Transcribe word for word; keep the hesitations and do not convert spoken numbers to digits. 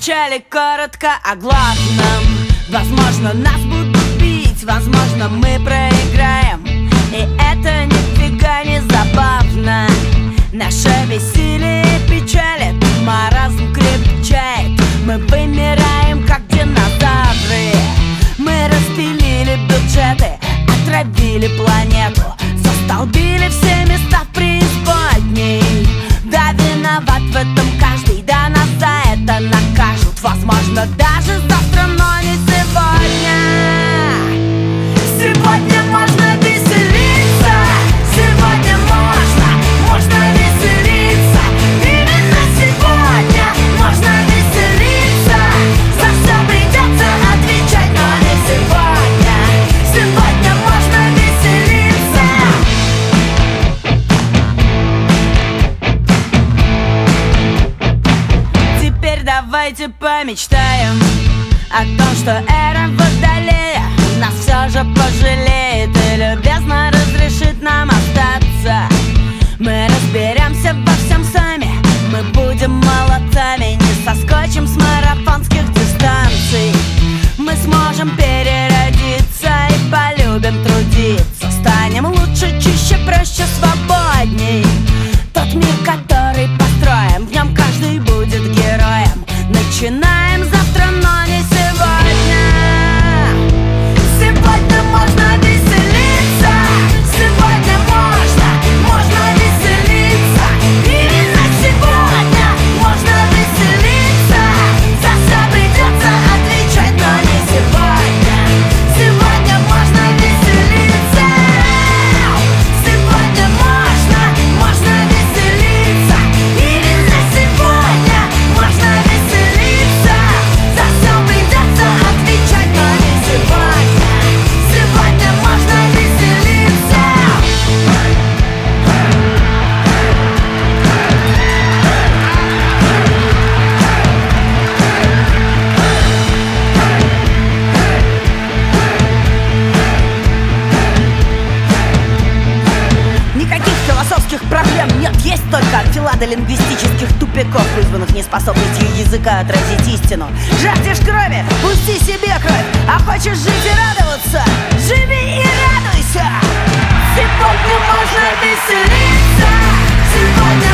печали коротко о главном. Возможно, нас будут бить, возможно, мы проиграем, и это нифига не забавно. Наше веселье печалит, маразм крепчает. Мы вымираем, как динозавры. Мы распилили бюджеты, отравили планету, застолбили все места в преисподней. Да, виноват в этом каждый, да нас за это накажут. Возможно, даже завтра, но не сегодня. Сегодня можно веселиться, сегодня можно, можно веселиться. Именно сегодня можно веселиться. За все придется отвечать, но не сегодня. Сегодня можно веселиться. Теперь давайте помечтаем о том, что эра Водолея нас все же пожалеет и любезно разрешит нам остаться. Мы разберемся во всем сами, мы будем молодцами, не соскочим с марафонских дистанций. Мы сможем переродиться и полюбим трудиться. Станем лучше, чище, проще, свободней. Тот мир, который построим, в нем каждый будет героем. Начинаем завтра, но не сегодня. Сегодня можно веселиться, сегодня можно, можно веселиться. Именно сегодня можно веселиться. За все придется отвечать, но не сегодня. Сегодня можно веселиться. Сегодня можно, можно веселиться. Именно сегодня можно веселиться. За все придется отвечать, но не сегодня. Сегодня можно веселиться. Никаких философских проблем нет, есть только филадолингвистических тупиков, вызванных неспособностью языка отразить истину. Жаждешь крови? Пусти себе кровь. А хочешь жить и радоваться? Живи и радуйся. Сегодня можно веселиться. Сегодня